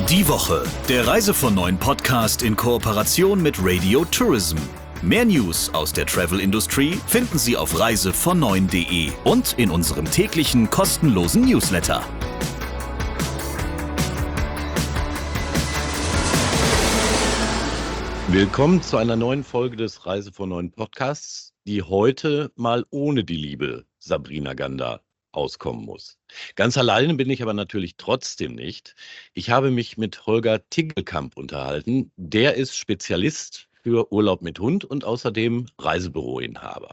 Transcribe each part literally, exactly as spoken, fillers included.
Die Woche, der Reise von neun Podcast in Kooperation mit Radio Tourism. Mehr News aus der Travel-Industrie finden Sie auf reise von neun punkt de und in unserem täglichen kostenlosen Newsletter. Willkommen zu einer neuen Folge des Reise von neun Podcasts, die heute mal ohne die liebe Sabrina Gander auskommen muss. Ganz alleine bin ich aber natürlich trotzdem nicht. Ich habe mich mit Holger Tingelkamp unterhalten. Der ist Spezialist für Urlaub mit Hund und außerdem Reisebüroinhaber.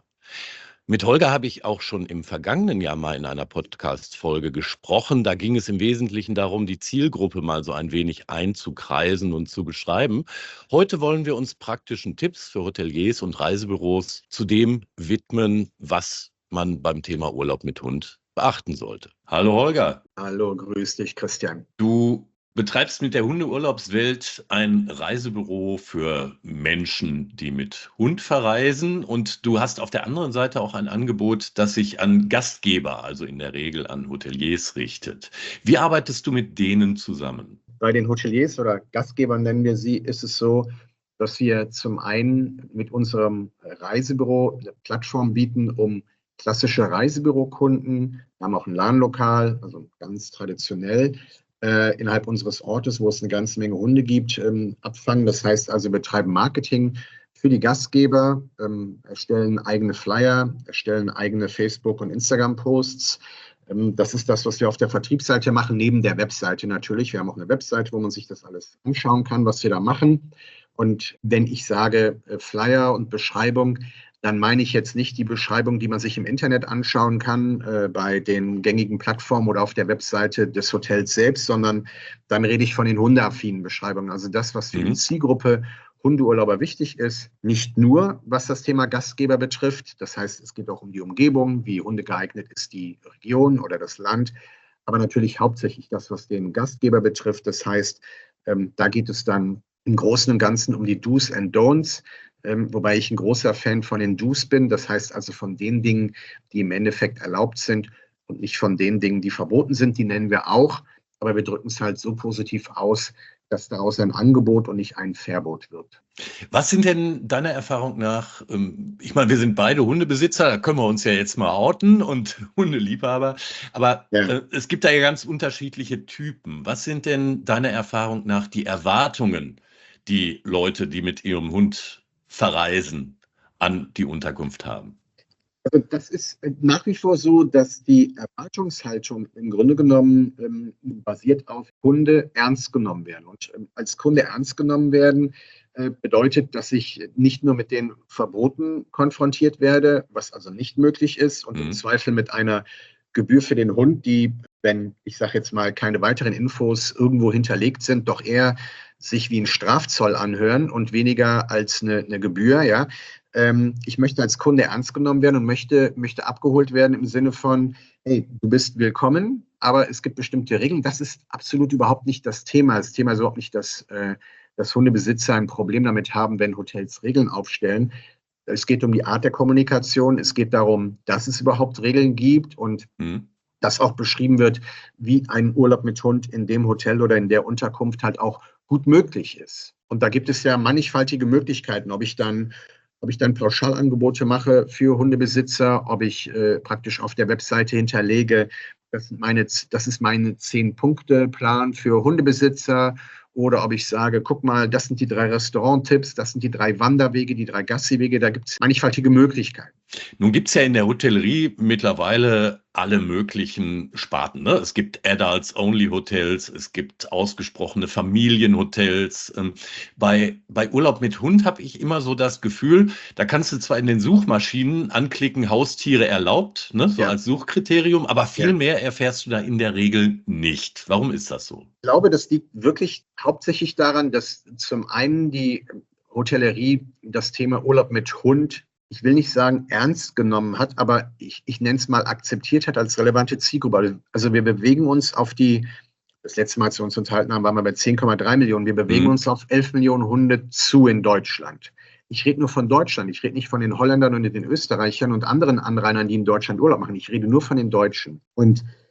Mit Holger habe ich auch schon im vergangenen Jahr mal in einer Podcast-Folge gesprochen. Da ging es im Wesentlichen darum, die Zielgruppe mal so ein wenig einzukreisen und zu beschreiben. Heute wollen wir uns praktischen Tipps für Hoteliers und Reisebüros zu dem widmen, was man beim Thema Urlaub mit Hund beachten sollte. Hallo Holger. Hallo, grüß dich Christian. Du betreibst mit der Hundeurlaubswelt ein Reisebüro für Menschen, die mit Hund verreisen, und du hast auf der anderen Seite auch ein Angebot, das sich an Gastgeber, also in der Regel an Hoteliers, richtet. Wie arbeitest du mit denen zusammen? Bei den Hoteliers oder Gastgebern nennen wir sie, ist es so, dass wir zum einen mit unserem Reisebüro eine Plattform bieten, um klassische Reisebürokunden, wir haben auch ein LAN-Lokal, also ganz traditionell, äh, innerhalb unseres Ortes, wo es eine ganze Menge Hunde gibt, ähm, abfangen. Das heißt also, wir betreiben Marketing für die Gastgeber, ähm, erstellen eigene Flyer, erstellen eigene Facebook- und Instagram-Posts. Ähm, das ist das, was wir auf der Vertriebsseite machen, neben der Webseite natürlich. Wir haben auch eine Webseite, wo man sich das alles anschauen kann, was wir da machen. Und wenn ich sage äh, Flyer und Beschreibung, dann meine ich jetzt nicht die Beschreibung, die man sich im Internet anschauen kann, äh, bei den gängigen Plattformen oder auf der Webseite des Hotels selbst, sondern dann rede ich von den hundeaffinen Beschreibungen. Also das, was für Mhm. die Zielgruppe Hundeurlauber wichtig ist, nicht nur, was das Thema Gastgeber betrifft. Das heißt, es geht auch um die Umgebung, wie Hunde geeignet ist die Region oder das Land, aber natürlich hauptsächlich das, was den Gastgeber betrifft. Das heißt, ähm, da geht es dann im Großen und Ganzen um die Do's and Don'ts. Ähm, wobei ich ein großer Fan von den Do's bin, das heißt also von den Dingen, die im Endeffekt erlaubt sind und nicht von den Dingen, die verboten sind, die nennen wir auch, aber wir drücken es halt so positiv aus, dass daraus ein Angebot und nicht ein Verbot wird. Was sind denn deiner Erfahrung nach, ähm, ich meine, wir sind beide Hundebesitzer, da können wir uns ja jetzt mal outen und Hundeliebhaber, aber Ja. äh, es gibt da ja ganz unterschiedliche Typen. Was sind denn deiner Erfahrung nach die Erwartungen, die Leute, die mit ihrem Hund verreisen, an die Unterkunft haben? Also das ist nach wie vor so, dass die Erwartungshaltung im Grunde genommen ähm, basiert auf Hunde ernst genommen werden. Und ähm, als Kunde ernst genommen werden äh, bedeutet, dass ich nicht nur mit den Verboten konfrontiert werde, was also nicht möglich ist, und Mhm. im Zweifel mit einer Gebühr für den Hund, die, wenn, ich sage jetzt mal, keine weiteren Infos irgendwo hinterlegt sind, doch eher sich wie ein Strafzoll anhören und weniger als eine, eine Gebühr, ja. Ähm, ich möchte als Kunde ernst genommen werden und möchte, möchte abgeholt werden im Sinne von, hey, du bist willkommen, aber es gibt bestimmte Regeln. Das ist absolut überhaupt nicht das Thema. Das Thema ist überhaupt nicht, dass, äh, dass Hundebesitzer ein Problem damit haben, wenn Hotels Regeln aufstellen. Es geht um die Art der Kommunikation. Es geht darum, dass es überhaupt Regeln gibt und Mhm. dass auch beschrieben wird, wie ein Urlaub mit Hund in dem Hotel oder in der Unterkunft halt auch gut möglich ist. Und da gibt es ja mannigfaltige Möglichkeiten, ob ich dann, ob ich dann Pauschalangebote mache für Hundebesitzer, ob ich äh, praktisch auf der Webseite hinterlege, das, sind meine, das ist meine zehn-Punkte-Plan für Hundebesitzer, oder ob ich sage, guck mal, das sind die drei Restauranttipps, das sind die drei Wanderwege, die drei Gassiwege, da gibt es mannigfaltige Möglichkeiten. Nun gibt es ja in der Hotellerie mittlerweile alle möglichen Sparten, ne? Es gibt Adults-Only-Hotels, es gibt ausgesprochene Familienhotels. Ähm, bei, bei Urlaub mit Hund habe ich immer so das Gefühl, da kannst du zwar in den Suchmaschinen anklicken, Haustiere erlaubt, ne? So Ja. als Suchkriterium, aber viel Ja. mehr erfährst du da in der Regel nicht. Warum ist das so? Ich glaube, das liegt wirklich hauptsächlich daran, dass zum einen die Hotellerie das Thema Urlaub mit Hund, ich will nicht sagen ernst genommen hat, aber ich, ich nenne es mal akzeptiert hat als relevante Zielgruppe. Also wir bewegen uns auf die, das letzte Mal, als wir uns unterhalten haben, waren wir bei zehn Komma drei Millionen. Wir bewegen Mhm. uns auf elf Millionen Hunde zu in Deutschland. Ich rede nur von Deutschland. Ich rede nicht von den Holländern und den Österreichern und anderen Anrainern, die in Deutschland Urlaub machen. Ich rede nur von den Deutschen. Und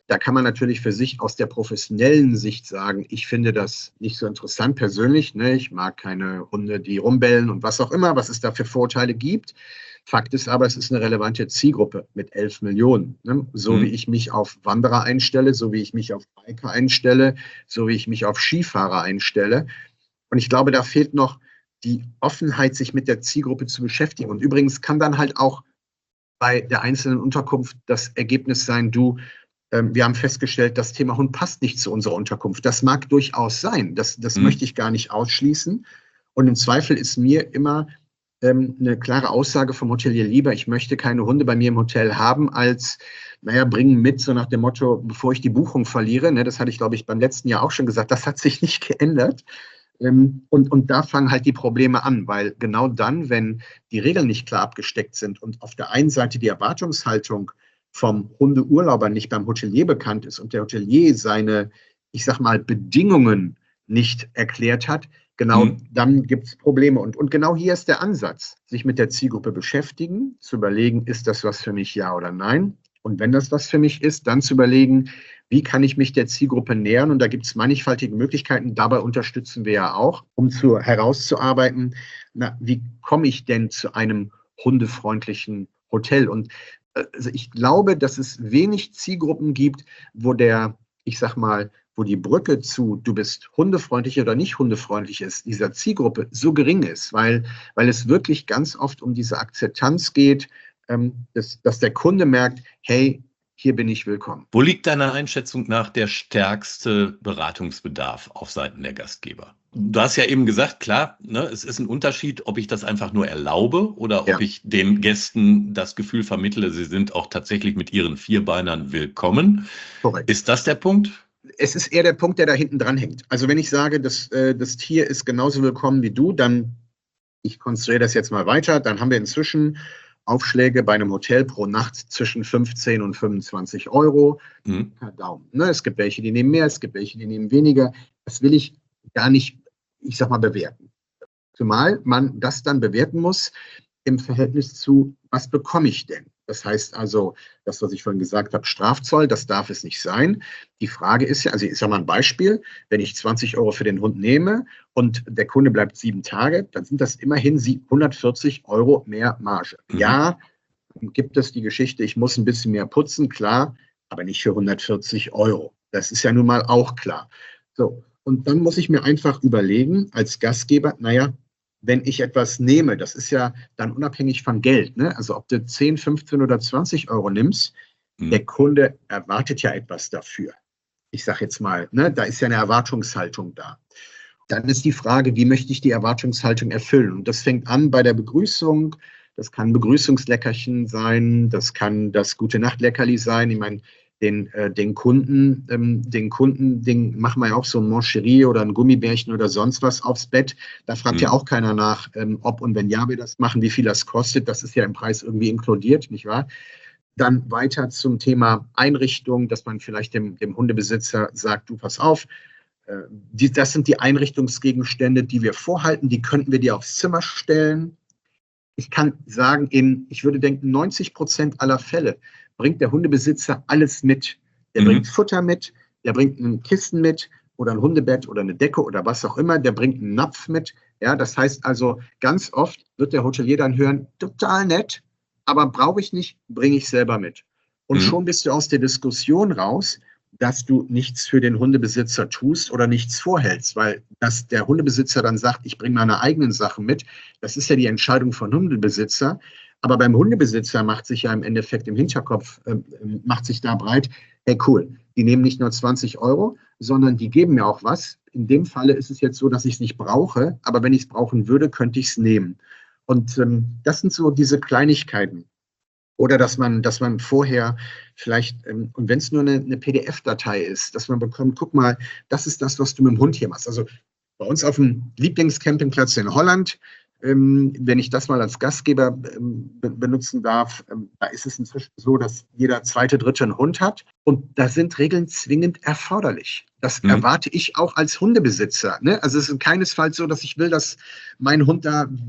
Da kann man natürlich für sich aus der professionellen Sicht sagen, ich finde das nicht so interessant persönlich. Ne? Ich mag keine Hunde, die rumbellen und was auch immer, was es da für Vorteile gibt. Fakt ist aber, es ist eine relevante Zielgruppe mit elf Millionen. Ne? So mhm. wie ich mich auf Wanderer einstelle, so wie ich mich auf Biker einstelle, so wie ich mich auf Skifahrer einstelle. Und ich glaube, da fehlt noch die Offenheit, sich mit der Zielgruppe zu beschäftigen. Und übrigens kann dann halt auch bei der einzelnen Unterkunft das Ergebnis sein, du, ähm, wir haben festgestellt, das Thema Hund passt nicht zu unserer Unterkunft. Das mag durchaus sein. Das, das mhm. möchte ich gar nicht ausschließen. Und im Zweifel ist mir immer ähm, eine klare Aussage vom Hotelier lieber, ich möchte keine Hunde bei mir im Hotel haben, als, naja, bringen mit, so nach dem Motto, bevor ich die Buchung verliere. Ne, das hatte ich, glaube ich, beim letzten Jahr auch schon gesagt. Das hat sich nicht geändert. Und, und da fangen halt die Probleme an, weil genau dann, wenn die Regeln nicht klar abgesteckt sind und auf der einen Seite die Erwartungshaltung vom Hundeurlauber nicht beim Hotelier bekannt ist und der Hotelier seine, ich sag mal, Bedingungen nicht erklärt hat, genau mhm. dann gibt es Probleme. Und, und genau hier ist der Ansatz, sich mit der Zielgruppe beschäftigen, zu überlegen, ist das was für mich, ja oder nein? Und wenn das was für mich ist, dann zu überlegen, wie kann ich mich der Zielgruppe nähern? Und da gibt es mannigfaltige Möglichkeiten. Dabei unterstützen wir ja auch, um zu, herauszuarbeiten, na, wie komme ich denn zu einem hundefreundlichen Hotel? Und äh, also ich glaube, dass es wenig Zielgruppen gibt, wo der, ich sag mal, wo die Brücke zu, du bist hundefreundlich oder nicht hundefreundlich ist, dieser Zielgruppe so gering ist, weil, weil es wirklich ganz oft um diese Akzeptanz geht, ähm, dass, dass der Kunde merkt, hey, hier bin ich willkommen. Wo liegt deiner Einschätzung nach der stärkste Beratungsbedarf auf Seiten der Gastgeber? Du hast ja eben gesagt, klar, ne, es ist ein Unterschied, ob ich das einfach nur erlaube oder ja. ob ich den Gästen das Gefühl vermittle, sie sind auch tatsächlich mit ihren Vierbeinern willkommen. Korrekt. Ist das der Punkt? Es ist eher der Punkt, der da hinten dran hängt. Also wenn ich sage, das, äh, das Tier ist genauso willkommen wie du, dann, ich konstruiere das jetzt mal weiter, dann haben wir inzwischen Aufschläge bei einem Hotel pro Nacht zwischen fünfzehn und fünfundzwanzig Euro mhm. per Daumen. Ne, es gibt welche, die nehmen mehr, es gibt welche, die nehmen weniger. Das will ich gar nicht, ich sag mal, bewerten. Zumal man das dann bewerten muss im Verhältnis zu, was bekomme ich denn? Das heißt also, das, was ich vorhin gesagt habe, Strafzoll, das darf es nicht sein. Die Frage ist ja, also ich sage mal ein Beispiel, wenn ich zwanzig Euro für den Hund nehme und der Kunde bleibt sieben Tage, dann sind das immerhin hundertvierzig Euro mehr Marge. Mhm. Ja, gibt es die Geschichte, ich muss ein bisschen mehr putzen, klar, aber nicht für hundertvierzig Euro. Das ist ja nun mal auch klar. So, und dann muss ich mir einfach überlegen, als Gastgeber, naja, wenn ich etwas nehme, das ist ja dann unabhängig von Geld, ne? Also ob du zehn, fünfzehn oder zwanzig Euro nimmst, mhm. der Kunde erwartet ja etwas dafür. Ich sage jetzt mal, ne, da ist ja eine Erwartungshaltung da. Dann ist die Frage, wie möchte ich die Erwartungshaltung erfüllen? Und das fängt an bei der Begrüßung. Das kann ein Begrüßungsleckerchen sein, das kann das Gute-Nacht-Leckerli sein. Ich meine, den, äh, den Kunden, ähm, den Kunden, den machen wir ja auch so ein Mancherie oder ein Gummibärchen oder sonst was aufs Bett. Da fragt mhm. ja auch keiner nach, ähm, ob und wenn ja wir das machen, wie viel das kostet. Das ist ja im Preis irgendwie inkludiert, nicht wahr? Dann weiter zum Thema Einrichtung, dass man vielleicht dem, dem Hundebesitzer sagt, du pass auf, äh, die, das sind die Einrichtungsgegenstände, die wir vorhalten, die könnten wir dir aufs Zimmer stellen. Ich kann sagen, in, ich würde denken, neunzig Prozent aller Fälle bringt der Hundebesitzer alles mit. Der mhm. bringt Futter mit, der bringt ein Kissen mit oder ein Hundebett oder eine Decke oder was auch immer, der bringt einen Napf mit. Ja, das heißt also, ganz oft wird der Hotelier dann hören, total nett, aber brauche ich nicht, bringe ich selber mit. Und mhm. schon bist du aus der Diskussion raus, dass du nichts für den Hundebesitzer tust oder nichts vorhältst, weil dass der Hundebesitzer dann sagt, ich bringe meine eigenen Sachen mit, das ist ja die Entscheidung von Hundebesitzer. Aber beim Hundebesitzer macht sich ja im Endeffekt im Hinterkopf, äh, macht sich da breit, hey cool, die nehmen nicht nur zwanzig Euro, sondern die geben mir auch was. In dem Falle ist es jetzt so, dass ich es nicht brauche, aber wenn ich es brauchen würde, könnte ich es nehmen. Und ähm, das sind so diese Kleinigkeiten. Oder dass man, dass man vorher vielleicht, ähm, und wenn es nur eine, eine P D F-Datei ist, dass man bekommt, guck mal, das ist das, was du mit dem Hund hier machst. Also bei uns auf dem Lieblingscampingplatz in Holland, Ähm, wenn ich das mal als Gastgeber ähm, be- benutzen darf, ähm, da ist es inzwischen so, dass jeder zweite, dritte einen Hund hat. Und da sind Regeln zwingend erforderlich. Das mhm. erwarte ich auch als Hundebesitzer. Ne? Also es ist keinesfalls so, dass ich will, dass mein Hund da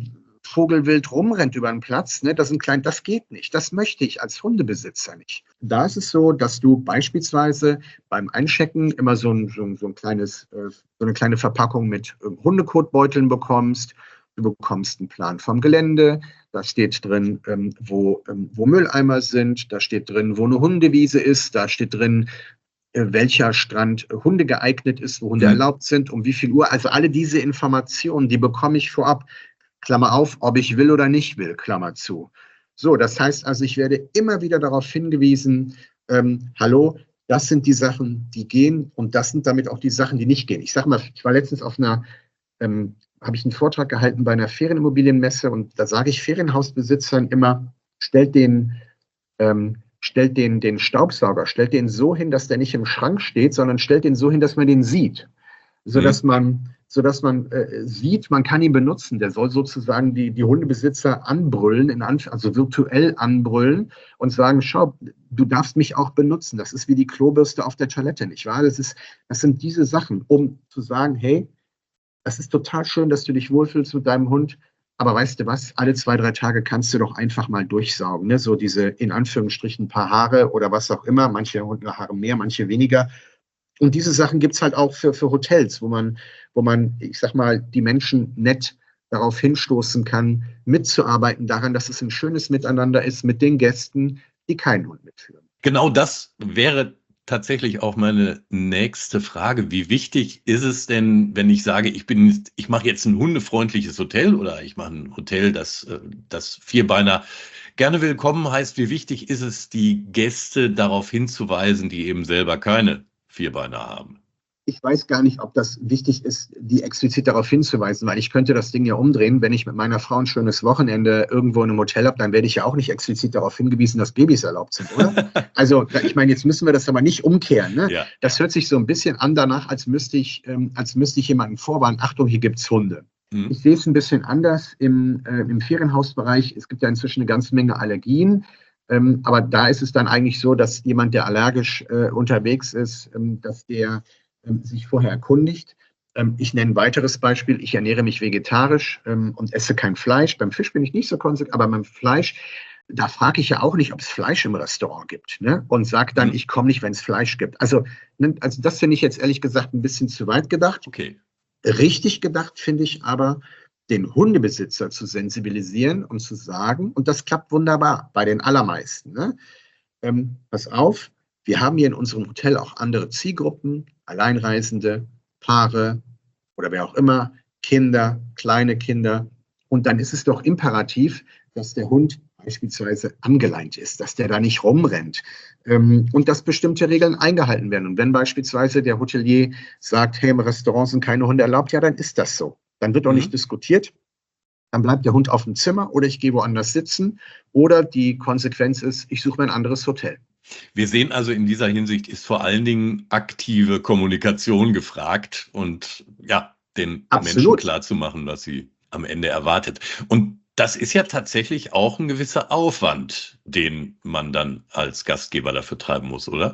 vogelwild rumrennt über den Platz, ne, das, ist ein klein, das geht nicht. Das möchte ich als Hundebesitzer nicht. Da ist es so, dass du beispielsweise beim Einchecken immer so ein, so ein, so ein kleines, äh, so eine kleine Verpackung mit äh, Hundekotbeuteln bekommst. Du bekommst einen Plan vom Gelände, da steht drin, ähm, wo, ähm, wo Mülleimer sind, da steht drin, wo eine Hundewiese ist, da steht drin, äh, welcher Strand äh, Hunde geeignet ist, wo Hunde mhm. erlaubt sind, um wie viel Uhr. Also alle diese Informationen, die bekomme ich vorab, Klammer auf, ob ich will oder nicht will, Klammer zu. So, das heißt also, ich werde immer wieder darauf hingewiesen, ähm, hallo, das sind die Sachen, die gehen und das sind damit auch die Sachen, die nicht gehen. Ich sage mal, ich war letztens auf einer ähm, habe ich einen Vortrag gehalten bei einer Ferienimmobilienmesse und da sage ich Ferienhausbesitzern immer, stellt den, ähm, stellt den, den Staubsauger, stellt den so hin, dass der nicht im Schrank steht, sondern stellt den so hin, dass man den sieht. Sodass mhm. man, sodass man äh, sieht, man kann ihn benutzen. Der soll sozusagen die, die Hundebesitzer anbrüllen, in Anf- also virtuell anbrüllen und sagen, schau, du darfst mich auch benutzen. Das ist wie die Klobürste auf der Toilette, nicht wahr? Das ist, das sind diese Sachen, um zu sagen, hey, das ist total schön, dass du dich wohlfühlst mit deinem Hund, aber weißt du was, alle zwei, drei Tage kannst du doch einfach mal durchsaugen, ne? So diese in Anführungsstrichen paar Haare oder was auch immer, manche Hunde Haare mehr, manche weniger. Und diese Sachen gibt es halt auch für, für Hotels, wo man, wo man, ich sag mal, die Menschen nett darauf hinstoßen kann, mitzuarbeiten daran, dass es ein schönes Miteinander ist mit den Gästen, die keinen Hund mitführen. Genau das wäre tatsächlich auch meine nächste Frage. Wie wichtig ist es denn, wenn ich sage, ich bin, ich mache jetzt ein hundefreundliches Hotel oder ich mache ein Hotel, das, das Vierbeiner gerne willkommen heißt, wie wichtig ist es, die Gäste darauf hinzuweisen, die eben selber keine Vierbeiner haben? Ich weiß gar nicht, ob das wichtig ist, die explizit darauf hinzuweisen, weil ich könnte das Ding ja umdrehen. Wenn ich mit meiner Frau ein schönes Wochenende irgendwo in einem Hotel habe, dann werde ich ja auch nicht explizit darauf hingewiesen, dass Babys erlaubt sind, oder? Also ich meine, jetzt müssen wir das aber nicht umkehren. Ne? Ja. Das hört sich so ein bisschen an danach, als müsste ich, ähm, als müsste ich jemanden vorwarnen, Achtung, hier gibt es Hunde. Mhm. Ich sehe es ein bisschen anders im, äh, im Ferienhausbereich. Es gibt ja inzwischen eine ganze Menge Allergien. Ähm, aber da ist es dann eigentlich so, dass jemand, der allergisch äh, unterwegs ist, ähm, dass der sich vorher erkundigt. Ich nenne ein weiteres Beispiel. Ich ernähre mich vegetarisch und esse kein Fleisch. Beim Fisch bin ich nicht so konsequent, aber beim Fleisch, da frage ich ja auch nicht, ob es Fleisch im Restaurant gibt, ne? Und sage dann, ich komme nicht, wenn es Fleisch gibt. Also, ne, also das finde ich jetzt ehrlich gesagt ein bisschen zu weit gedacht. Okay. Richtig gedacht finde ich aber, den Hundebesitzer zu sensibilisieren und zu sagen, und das klappt wunderbar bei den allermeisten, ne? Ähm, pass auf, wir haben hier in unserem Hotel auch andere Zielgruppen, Alleinreisende, Paare oder wer auch immer, Kinder, kleine Kinder. Und dann ist es doch imperativ, dass der Hund beispielsweise angeleint ist, dass der da nicht rumrennt ähm, und dass bestimmte Regeln eingehalten werden. Und wenn beispielsweise der Hotelier sagt, hey, im Restaurant sind keine Hunde erlaubt, ja, dann ist das so. Dann wird auch mhm. nicht diskutiert. Dann bleibt der Hund auf dem Zimmer oder ich gehe woanders sitzen. Oder die Konsequenz ist, ich suche mir ein anderes Hotel. Wir sehen also, in dieser Hinsicht ist vor allen Dingen aktive Kommunikation gefragt und ja, den Absolut. Menschen klarzumachen, was sie am Ende erwartet. Und das ist ja tatsächlich auch ein gewisser Aufwand, den man dann als Gastgeber dafür treiben muss, oder?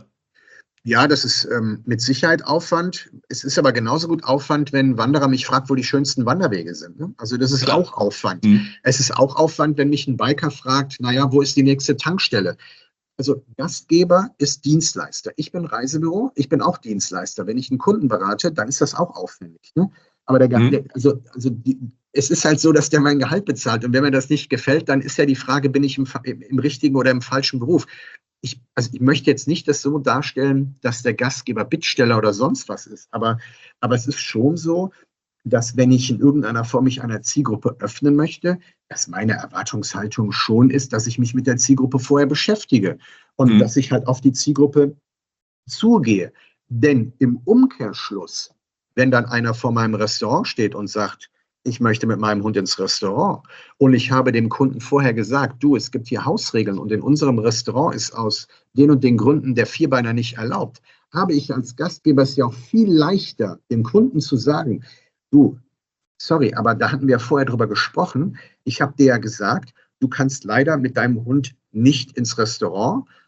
Ja, das ist ähm, mit Sicherheit Aufwand. Es ist aber genauso gut Aufwand, wenn ein Wanderer mich fragt, wo die schönsten Wanderwege sind. Ne? Also das ist Klar. auch Aufwand. Mhm. Es ist auch Aufwand, wenn mich ein Biker fragt, naja, wo ist die nächste Tankstelle? Also Gastgeber ist Dienstleister. Ich bin Reisebüro, ich bin auch Dienstleister. Wenn ich einen Kunden berate, dann ist das auch aufwendig. Ne? Aber der, mhm. der, also, also die, es ist halt so, dass der mein Gehalt bezahlt. Und wenn mir das nicht gefällt, dann ist ja die Frage, bin ich im, im richtigen oder im falschen Beruf? Ich, also ich möchte jetzt nicht das so darstellen, dass der Gastgeber Bittsteller oder sonst was ist. Aber, aber es ist schon so, dass wenn ich in irgendeiner Form mich einer Zielgruppe öffnen möchte, dass meine Erwartungshaltung schon ist, dass ich mich mit der Zielgruppe vorher beschäftige und mhm. dass ich halt auf die Zielgruppe zugehe. Denn im Umkehrschluss, wenn dann einer vor meinem Restaurant steht und sagt, ich möchte mit meinem Hund ins Restaurant und ich habe dem Kunden vorher gesagt, du, es gibt hier Hausregeln und in unserem Restaurant ist aus den und den Gründen der Vierbeiner nicht erlaubt, habe ich als Gastgeber es ja auch viel leichter, dem Kunden zu sagen, du, sorry, aber da hatten wir vorher drüber gesprochen. Ich habe dir ja gesagt, du kannst leider mit deinem Hund nicht ins Restaurant,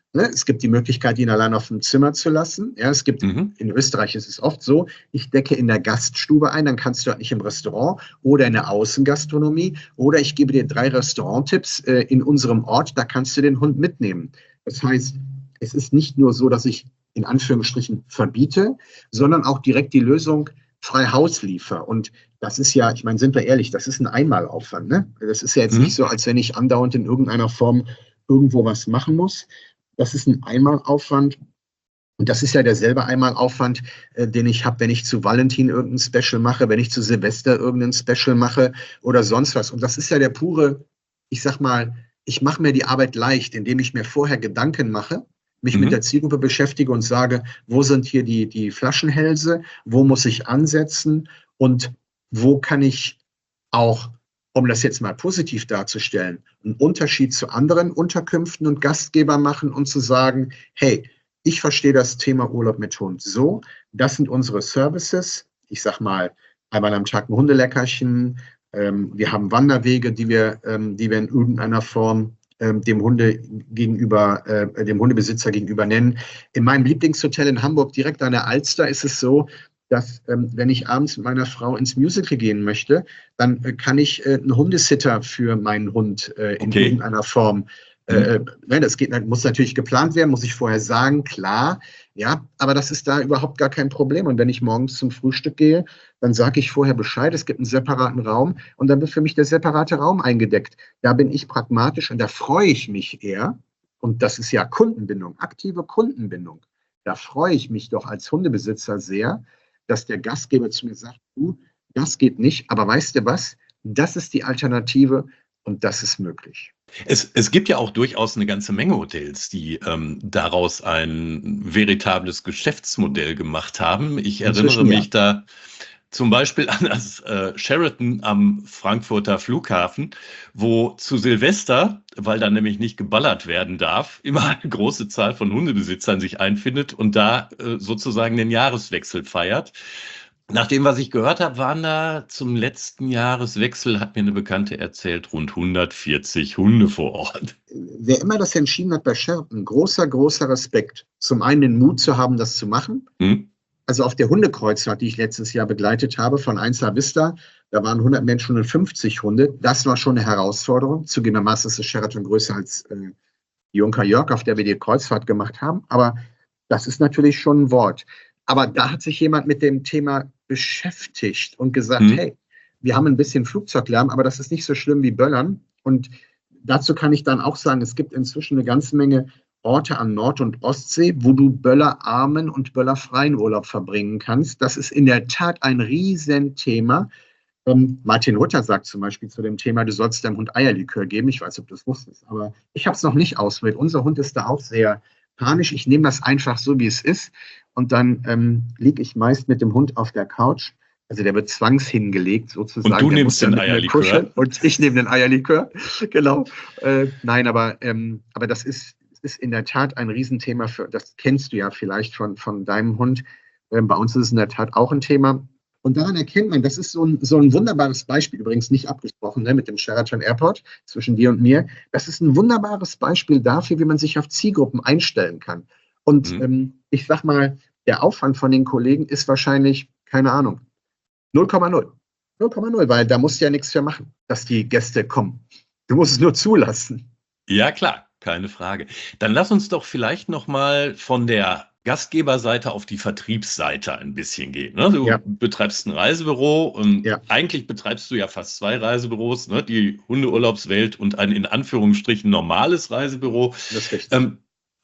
Ne? Es gibt die Möglichkeit, ihn allein auf dem Zimmer zu lassen. Ja, es gibt, mhm. in Österreich ist es oft so, ich decke in der Gaststube ein, dann kannst du halt nicht im Restaurant oder in der Außengastronomie, oder ich gebe dir drei Restauranttipps äh, in unserem Ort, da kannst du den Hund mitnehmen. Das heißt, es ist nicht nur so, dass ich in Anführungsstrichen verbiete, sondern auch direkt die Lösung frei Haus liefere. Und das ist ja, ich meine, sind wir ehrlich, das ist ein Einmalaufwand. Ne? Das ist ja jetzt mhm. nicht so, als wenn ich andauernd in irgendeiner Form irgendwo was machen muss. Das ist ein Einmalaufwand. Und das ist ja derselbe Einmalaufwand, äh, den ich habe, wenn ich zu Valentin irgendein Special mache, wenn ich zu Silvester irgendein Special mache oder sonst was. Und das ist ja der pure, ich sag mal, ich mache mir die Arbeit leicht, indem ich mir vorher Gedanken mache, mich mhm. mit der Zielgruppe beschäftige und sage, wo sind hier die, die Flaschenhälse, wo muss ich ansetzen und wo kann ich auch, um das jetzt mal positiv darzustellen, einen Unterschied zu anderen Unterkünften und Gastgebern machen und zu sagen, hey, ich verstehe das Thema Urlaub mit Hund so, das sind unsere Services, ich sag mal, einmal am Tag ein Hundeleckerchen, ähm, wir haben Wanderwege, die wir, ähm, die wir in irgendeiner Form ähm, dem Hunde gegenüber, äh, dem Hundebesitzer gegenüber nennen. In meinem Lieblingshotel in Hamburg, direkt an der Alster, ist es so, dass, ähm, wenn ich abends mit meiner Frau ins Musical gehen möchte, dann äh, kann ich äh, einen Hundesitter für meinen Hund äh, in okay. irgendeiner Form. Äh, mhm. äh, das geht, muss natürlich geplant werden, muss ich vorher sagen, klar. Ja, aber das ist da überhaupt gar kein Problem. Und wenn ich morgens zum Frühstück gehe, dann sage ich vorher Bescheid, es gibt einen separaten Raum und dann wird für mich der separate Raum eingedeckt. Da bin ich pragmatisch und da freue ich mich eher. Und das ist ja Kundenbindung, aktive Kundenbindung. Da freue ich mich doch als Hundebesitzer sehr, dass der Gastgeber zu mir sagt, du, das geht nicht, aber weißt du was, das ist die Alternative und das ist möglich. Es, es gibt ja auch durchaus eine ganze Menge Hotels, die ähm, daraus ein veritables Geschäftsmodell gemacht haben. Ich erinnere mich ja. da zum Beispiel an das äh, Sheraton am Frankfurter Flughafen, wo zu Silvester, weil da nämlich nicht geballert werden darf, immer eine große Zahl von Hundebesitzern sich einfindet und da äh, sozusagen den Jahreswechsel feiert. Nach dem, was ich gehört habe, waren da zum letzten Jahreswechsel, hat mir eine Bekannte erzählt, rund hundertvierzig Hunde vor Ort. Wer immer das entschieden hat bei Sheraton, großer, großer Respekt. Zum einen den Mut zu haben, das zu machen. Hm? Also auf der Hundekreuzfahrt, die ich letztes Jahr begleitet habe, von Einsa Vista, da waren hundert Menschen und fünfzig Hunde. Das war schon eine Herausforderung. Zugegebenermaßen ist das Sheraton größer als äh, Junker Jörg, auf der wir die Kreuzfahrt gemacht haben. Aber das ist natürlich schon ein Wort. Aber da hat sich jemand mit dem Thema beschäftigt und gesagt, mhm. hey, wir haben ein bisschen Flugzeuglärm, aber das ist nicht so schlimm wie Böllern. Und dazu kann ich dann auch sagen, es gibt inzwischen eine ganze Menge Orte an Nord- und Ostsee, wo du böllerarmen und böllerfreien Urlaub verbringen kannst. Das ist in der Tat ein Riesenthema. Ähm, Martin Rutter sagt zum Beispiel zu dem Thema, du sollst deinem Hund Eierlikör geben. Ich weiß, ob du das wusstest, aber ich habe es noch nicht ausprobiert. Unser Hund ist da auch sehr panisch. Ich nehme das einfach so, wie es ist. Und dann ähm, liege ich meist mit dem Hund auf der Couch. Also der wird zwangshingelegt sozusagen. Und du nimmst den Eierlikör. Und ich nehme den Eierlikör, genau. Äh, nein, aber, ähm, aber das ist, ist in der Tat ein Riesenthema. Für, das kennst du ja vielleicht von, von deinem Hund. Ähm, bei uns ist es in der Tat auch ein Thema. Und daran erkennt man, das ist so ein, so ein wunderbares Beispiel, übrigens nicht abgesprochen, ne, mit dem Sheraton Airport zwischen dir und mir. Das ist ein wunderbares Beispiel dafür, wie man sich auf Zielgruppen einstellen kann. Und mhm. ähm, ich sag mal, der Aufwand von den Kollegen ist wahrscheinlich, keine Ahnung, null Komma null. null Komma null, weil da musst du ja nichts für machen, dass die Gäste kommen. Du musst es nur zulassen. Ja, klar, keine Frage. Dann lass uns doch vielleicht nochmal von der Gastgeberseite auf die Vertriebsseite ein bisschen gehen. Ne? Du ja. betreibst ein Reisebüro und ja. eigentlich betreibst du ja fast zwei Reisebüros, ne? Die Hundeurlaubswelt und ein in Anführungsstrichen normales Reisebüro. Das ist richtig. Ähm,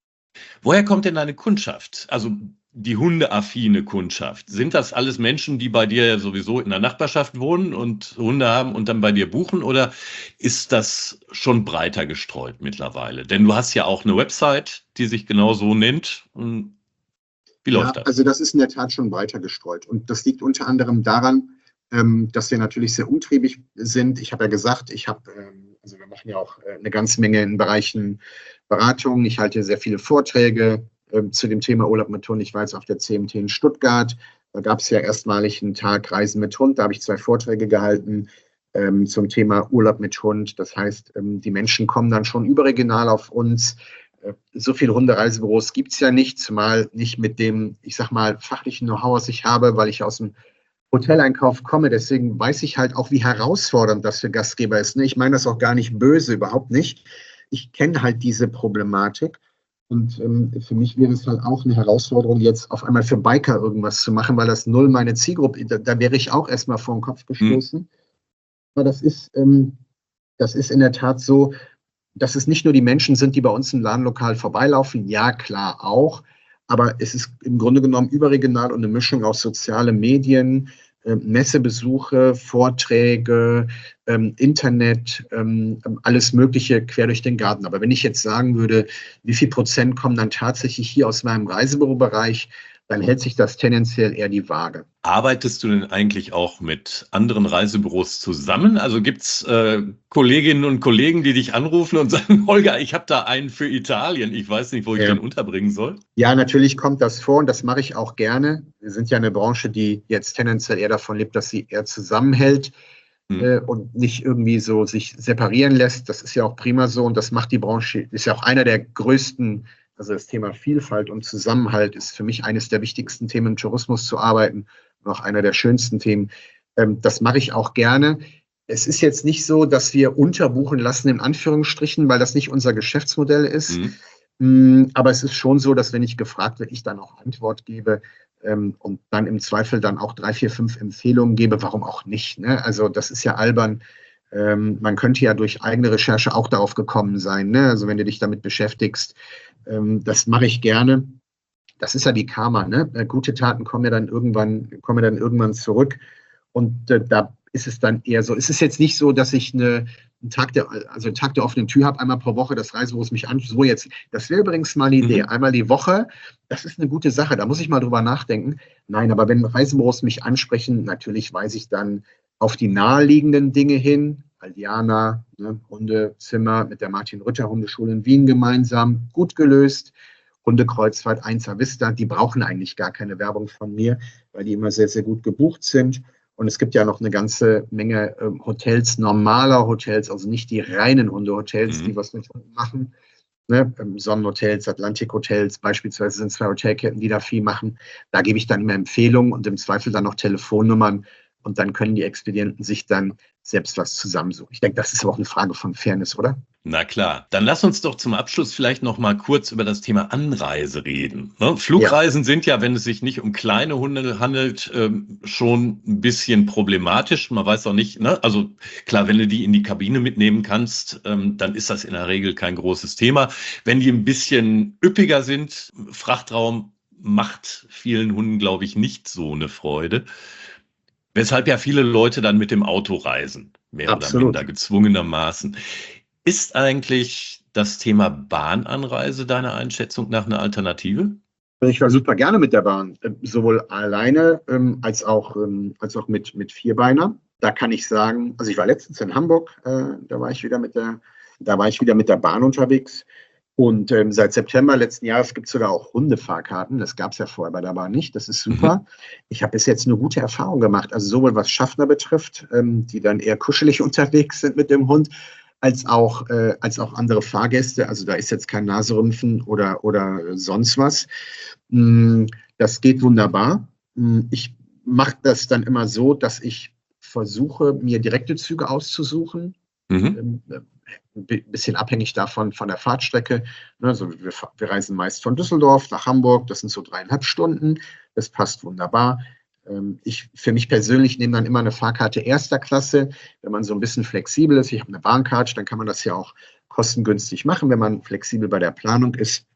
woher kommt denn deine Kundschaft? Also die hundeaffine Kundschaft. Sind das alles Menschen, die bei dir sowieso in der Nachbarschaft wohnen und Hunde haben und dann bei dir buchen? Oder ist das schon breiter gestreut mittlerweile? Denn du hast ja auch eine Website, die sich genau so nennt. Wie läuft ja, das? Also das ist in der Tat schon breiter gestreut. Und das liegt unter anderem daran, ähm, dass wir natürlich sehr umtriebig sind. Ich habe ja gesagt, ich habe, ähm, also wir machen ja auch äh, eine ganze Menge in Bereichen Beratung. Ich halte sehr viele Vorträge äh, zu dem Thema Urlaub mit Hund. Ich war jetzt auf der C M T in Stuttgart. Da gab es ja erstmalig einen Tag Reisen mit Hund. Da habe ich zwei Vorträge gehalten ähm, zum Thema Urlaub mit Hund. Das heißt, ähm, die Menschen kommen dann schon überregional auf uns. So viele Hundereisebüros gibt es ja nicht, zumal nicht mit dem, ich sag mal, fachlichen Know-how, was ich habe, weil ich aus dem Hoteleinkauf komme. Deswegen weiß ich halt auch, wie herausfordernd das für Gastgeber ist. Ich meine das auch gar nicht böse, überhaupt nicht. Ich kenne halt diese Problematik. Und ähm, für mich wäre es halt auch eine Herausforderung, jetzt auf einmal für Biker irgendwas zu machen, weil das null meine Zielgruppe, da, da wäre ich auch erstmal vor den Kopf gestoßen. Mhm. Aber das ist, ähm, das ist in der Tat so, dass es nicht nur die Menschen sind, die bei uns im Ladenlokal vorbeilaufen. Ja, klar auch. Aber es ist im Grunde genommen überregional und eine Mischung aus soziale Medien, äh, Messebesuche, Vorträge, ähm, Internet, ähm, alles Mögliche quer durch den Garten. Aber wenn ich jetzt sagen würde, wie viel Prozent kommen dann tatsächlich hier aus meinem Reisebürobereich, dann hält sich das tendenziell eher die Waage. Arbeitest du denn eigentlich auch mit anderen Reisebüros zusammen? Also gibt es äh, Kolleginnen und Kollegen, die dich anrufen und sagen, Holger, ich habe da einen für Italien, ich weiß nicht, wo ich ja. den unterbringen soll? Ja, natürlich kommt das vor und das mache ich auch gerne. Wir sind ja eine Branche, die jetzt tendenziell eher davon lebt, dass sie eher zusammenhält hm. äh, und nicht irgendwie so sich separieren lässt. Das ist ja auch prima so und das macht die Branche, ist ja auch einer der größten. Also das Thema Vielfalt und Zusammenhalt ist für mich eines der wichtigsten Themen im Tourismus zu arbeiten und auch einer der schönsten Themen. Das mache ich auch gerne. Es ist jetzt nicht so, dass wir unterbuchen lassen, in Anführungsstrichen, weil das nicht unser Geschäftsmodell ist. Mhm. Aber es ist schon so, dass wenn ich gefragt werde, ich dann auch Antwort gebe und dann im Zweifel dann auch drei, vier, fünf Empfehlungen gebe. Warum auch nicht? Ne? Also das ist ja albern. Ähm, man könnte ja durch eigene Recherche auch darauf gekommen sein. Ne? Also wenn du dich damit beschäftigst, ähm, das mache ich gerne. Das ist ja wie Karma. Ne? Äh, gute Taten kommen ja dann irgendwann, kommen ja dann irgendwann zurück. Und äh, da ist es dann eher so. Es ist jetzt nicht so, dass ich eine, einen Tag der, also einen Tag der offenen Tür habe, einmal pro Woche das Reisebüros mich an. So jetzt. Das wäre übrigens mal eine Idee. Mhm. Einmal die Woche. Das ist eine gute Sache. Da muss ich mal drüber nachdenken. Nein, aber wenn Reisebüros mich ansprechen, natürlich weise ich dann auf die naheliegenden Dinge hin, Aldiana, ne, Hundezimmer mit der Martin-Rütter-Hundeschule in Wien gemeinsam, gut gelöst. Hundekreuzfahrt Einser Vista, die brauchen eigentlich gar keine Werbung von mir, weil die immer sehr, sehr gut gebucht sind. Und es gibt ja noch eine ganze Menge äh, Hotels, normaler Hotels, also nicht die reinen Hundehotels, mhm. die was mit Hunden machen. Ne? Sonnenhotels, Atlantik-Hotels beispielsweise sind zwei Hotelketten, die da viel machen. Da gebe ich dann immer Empfehlungen und im Zweifel dann noch Telefonnummern. Und dann können die Expedienten sich dann selbst was zusammensuchen. Ich denke, das ist aber auch eine Frage von Fairness, oder? Na klar. Dann lass uns doch zum Abschluss vielleicht noch mal kurz über das Thema Anreise reden. Ne? Flugreisen ja. sind ja, wenn es sich nicht um kleine Hunde handelt, ähm, schon ein bisschen problematisch. Man weiß auch nicht, ne? Also klar, wenn du die in die Kabine mitnehmen kannst, ähm, dann ist das in der Regel kein großes Thema. Wenn die ein bisschen üppiger sind, Frachtraum macht vielen Hunden, glaube ich, nicht so eine Freude. Weshalb ja viele Leute dann mit dem Auto reisen, mehr Absolut. oder minder gezwungenermaßen. Ist eigentlich das Thema Bahnanreise deiner Einschätzung nach eine Alternative? Ich war super gerne mit der Bahn, sowohl alleine ähm, als auch, ähm, als auch mit, mit Vierbeiner. Da kann ich sagen, also ich war letztens in Hamburg, äh, da war ich wieder mit der, da war ich wieder mit der Bahn unterwegs. Und ähm, seit September letzten Jahres gibt es sogar auch Hundefahrkarten. Das gab es ja vorher bei der Bahn nicht. Das ist super. Mhm. Ich habe bis jetzt eine gute Erfahrung gemacht. Also sowohl was Schaffner betrifft, ähm, die dann eher kuschelig unterwegs sind mit dem Hund, als auch, äh, als auch andere Fahrgäste. Also da ist jetzt kein Naserümpfen oder, oder sonst was. Mm, das geht wunderbar. Mm, ich mache das dann immer so, dass ich versuche, mir direkte Züge auszusuchen. Mhm. Ähm, ein bisschen abhängig davon, von der Fahrtstrecke. Also wir, wir reisen meist von Düsseldorf nach Hamburg, das sind so dreieinhalb Stunden, das passt wunderbar. Ich, für mich persönlich nehme dann immer eine Fahrkarte erster Klasse, wenn man so ein bisschen flexibel ist. Ich habe eine Bahncard, dann kann man das ja auch kostengünstig machen, wenn man flexibel bei der Planung ist.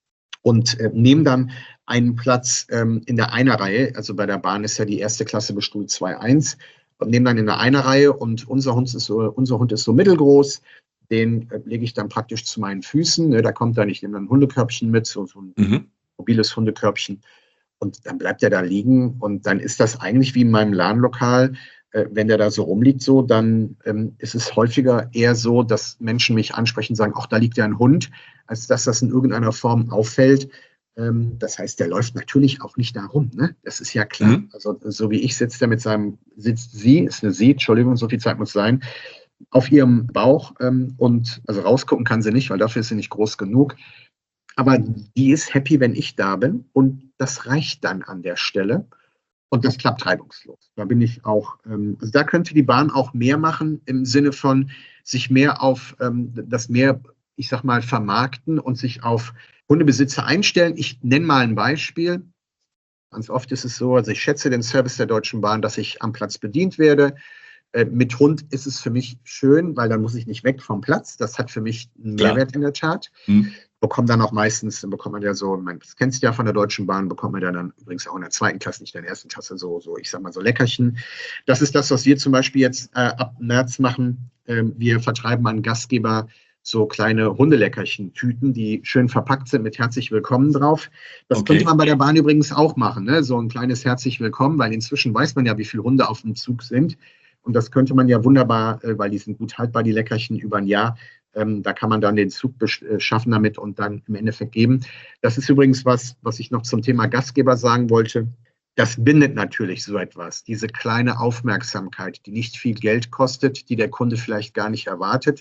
Und äh, nehme dann einen Platz ähm, in der Einerreihe, also bei der Bahn ist ja die erste Klasse bestuhlt zwei eins, und nehme dann in der Einerreihe und unser Hund ist so, unser Hund ist so mittelgroß. Den äh, lege ich dann praktisch zu meinen Füßen. Ne, da kommt dann, ich nehme dann ein Hundekörbchen mit, so, so ein mhm. mobiles Hundekörbchen. Und dann bleibt er da liegen. Und dann ist das eigentlich wie in meinem Ladenlokal. Äh, wenn der da so rumliegt, so, dann ähm, ist es häufiger eher so, dass Menschen mich ansprechen und sagen, ach, da liegt ja ein Hund, als dass das in irgendeiner Form auffällt. Ähm, das heißt, der läuft natürlich auch nicht da rum. Ne? Das ist ja klar. Mhm. Also so wie ich sitzt der mit seinem, sitzt sie, ist eine sie, Entschuldigung, so viel Zeit muss sein, auf ihrem Bauch ähm, und also rausgucken kann sie nicht, weil dafür ist sie nicht groß genug. aber die ist happy, wenn ich da bin und das reicht dann an der Stelle und das klappt reibungslos. Da bin ich auch, ähm, also da könnte die Bahn auch mehr machen im Sinne von sich mehr auf ähm, das mehr, ich sag mal, vermarkten und sich auf Hundebesitzer einstellen. Ich nenne mal ein Beispiel. Ganz oft ist es so, also ich schätze den Service der Deutschen Bahn, dass ich am Platz bedient werde. Äh, mit Hund ist es für mich schön, weil dann muss ich nicht weg vom Platz. Das hat für mich einen Klar. Mehrwert in der Tat. Hm. Bekommt dann auch meistens, dann bekommt man ja so, man das kennst du ja von der Deutschen Bahn, bekommt man ja dann übrigens auch in der zweiten Klasse, nicht in der ersten Klasse, so, so ich sag mal so Leckerchen. Das ist das, was wir zum Beispiel jetzt äh, ab März machen. Ähm, wir vertreiben an Gastgeber so kleine Hundeleckerchen-Tüten, die schön verpackt sind mit herzlich willkommen drauf. Das Okay. könnte man bei der Bahn übrigens auch machen, ne? So ein kleines herzlich willkommen, weil inzwischen weiß man ja, wie viele Hunde auf dem Zug sind. Und das könnte man ja wunderbar, äh, weil die sind gut haltbar, die Leckerchen über ein Jahr. Ähm, da kann man dann den Zug besch- schaffen damit und dann im Endeffekt geben. Das ist übrigens was, was ich noch zum Thema Gastgeber sagen wollte. Das bindet natürlich so etwas, diese kleine Aufmerksamkeit, die nicht viel Geld kostet, die der Kunde vielleicht gar nicht erwartet.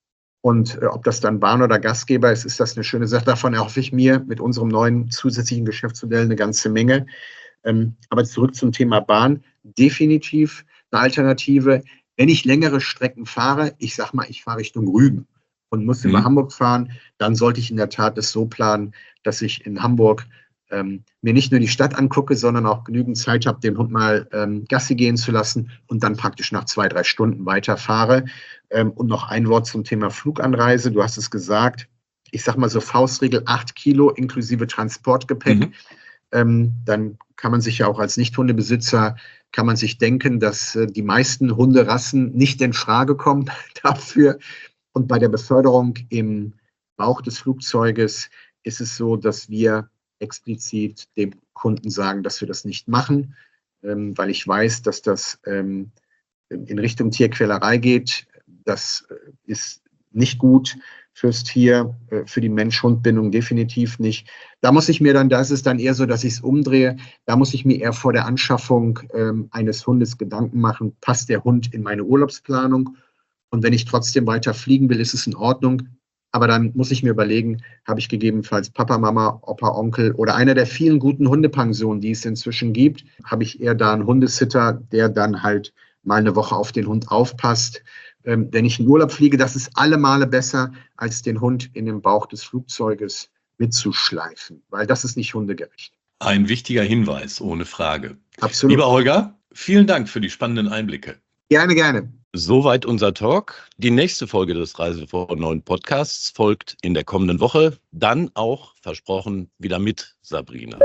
Und äh, ob das dann Bahn oder Gastgeber ist, ist das eine schöne Sache. Davon erhoffe ich mir mit unserem neuen zusätzlichen Geschäftsmodell eine ganze Menge. Ähm, aber zurück zum Thema Bahn. Definitiv eine Alternative. Wenn ich längere Strecken fahre, ich sag mal, ich fahre Richtung Rügen und muss über Mhm. Hamburg fahren, dann sollte ich in der Tat es so planen, dass ich in Hamburg ähm, mir nicht nur die Stadt angucke, sondern auch genügend Zeit habe, den Hund mal ähm, Gassi gehen zu lassen und dann praktisch nach zwei, drei Stunden weiterfahre. Ähm, und noch ein Wort zum Thema Fluganreise. Du hast es gesagt, ich sag mal so Faustregel, acht Kilo inklusive Transportgepäck. Mhm. Ähm, dann kann man sich ja auch als Nicht-Hundebesitzer, kann man sich denken, dass äh, die meisten Hunderassen nicht in Frage kommen dafür. Und bei der Beförderung im Bauch des Flugzeuges ist es so, dass wir explizit dem Kunden sagen, dass wir das nicht machen, ähm, weil ich weiß, dass das ähm, in Richtung Tierquälerei geht. Das äh, ist nicht gut fürs Tier, äh, für die Mensch-Hund-Bindung definitiv nicht. Da muss ich mir dann, da ist es dann eher so, dass ich es umdrehe, da muss ich mir eher vor der Anschaffung ähm, eines Hundes Gedanken machen, passt der Hund in meine Urlaubsplanung? Und wenn ich trotzdem weiter fliegen will, ist es in Ordnung. Aber dann muss ich mir überlegen, habe ich gegebenenfalls Papa, Mama, Opa, Onkel oder einer der vielen guten Hundepensionen, die es inzwischen gibt, habe ich eher da einen Hundesitter, der dann halt mal eine Woche auf den Hund aufpasst. Ähm, wenn ich in Urlaub fliege, das ist alle Male besser, als den Hund in den Bauch des Flugzeuges mitzuschleifen, weil das ist nicht hundegerecht. Ein wichtiger Hinweis, ohne Frage. Absolut. Lieber Holger, vielen Dank für die spannenden Einblicke. Gerne, gerne. Soweit unser Talk. Die nächste Folge des Reise vor neun Podcasts folgt in der kommenden Woche. Dann auch, versprochen, wieder mit Sabrina.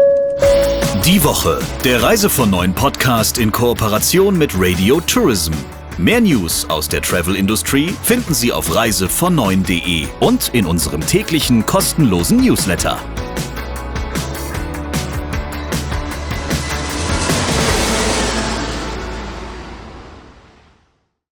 Die Woche, der Reise von neun Podcast in Kooperation mit Radio Tourism. Mehr News aus der Travel Industry finden Sie auf reise von neun punkt de und in unserem täglichen kostenlosen Newsletter.